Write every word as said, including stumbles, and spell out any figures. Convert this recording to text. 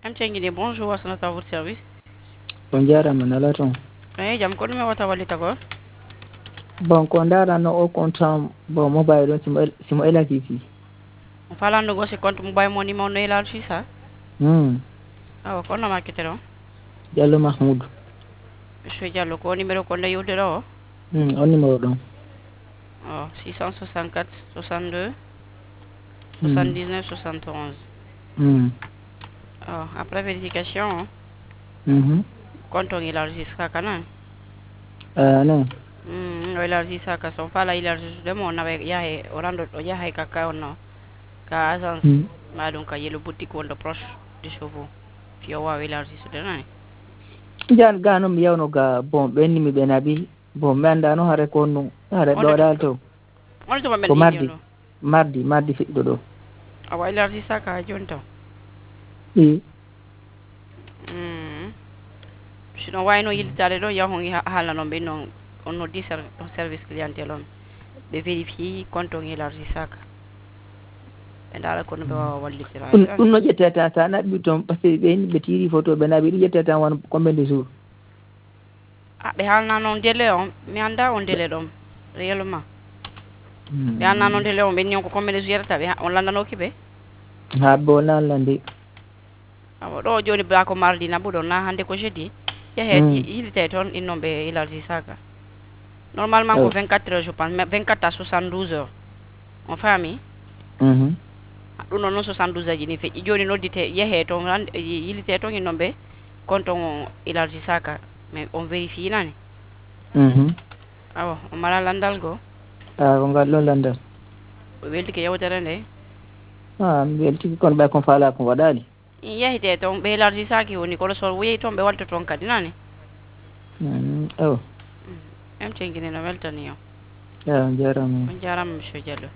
M. Tchengine, bonjour, à votre service. On jarama nala toon. Eh, jam ko ɗume wata wallita ko? Bon ko darano o compte bon mobile ɗon simo simo élargiti. On falandugo si compte mobile money mo no élargi ça? Hmm. Awa ko no makkete ɗon? Diallo Mahmoudou. Monsieur Diallo ko numéro ko nde yewtere o? Hmm, on numéro ɗon. Oh, six cent soixante-quatre soixante-deux Hmm. soixante-dix-neuf soixante et onze. Hmm. Oh, après vérification, Mhm. compte on élargi ça quand même. Ah non. Hmm, o élargi ça ka son fala élargi de mo na yahe orando o yahe kaka onno. Ka agence Hmm. ma ɗum ka yelo boutique wonɗo proche de chez vous. Fi o wawi élargi sude nani. Jan gano mi yawno ga bon ɓenni mi ɓe naɓi bon mi andano haare ko nu haare On ɗoɗal to on tuma men ko indi mardi ono. mardi mardi fiɗɗo ɗo. Awa élargi ça ka joni taw. i Mm. Sino wayno yiltade ɗo yahon haala noon ɓe noon on noddi service clientèle on ɓe vérifie compte on élargi saka ɓe ndaara kono ɓe wawa wallitirade ɗum no ƴette tan sa naɓɓi toon par ce que ɓe ɓe tiri photo ɓe naɓi ɗum ƴette tan won combien de jours. ah ɓe haalna noon délai on mi anda on délai ɗon réellement ɓe haalna noon délai on ɓe ni on ko combien de jours yettata ɓe on landanoki ɓe ha bo nanlandi. awa ɗo joni ba ko mardi naɓuɗon na hande ko jeudi yehe yilite toon innon ɓe élargi saka normalement ko vingt-quatre heures je pense mais vingt-quatre à soixante-douze heures on faami. ɗum noon noon soixante-douze aji ni feƴƴi joni noddite yeehe toon yilite toon innon ɓe compte on élargi saka mais on vérifie nani. Awa on mala landal goo. a ko ngal ɗon landal. o weltike yewtere nde. a mi weltiki kono ɓay kon faala ko waɗali. yehite toon ɓe élargi saki woni kono so yeehi toon ɓe walta toon kadi nani. o M. Tchengine no weltani o. a jarama. on jarama monsieur Diallo.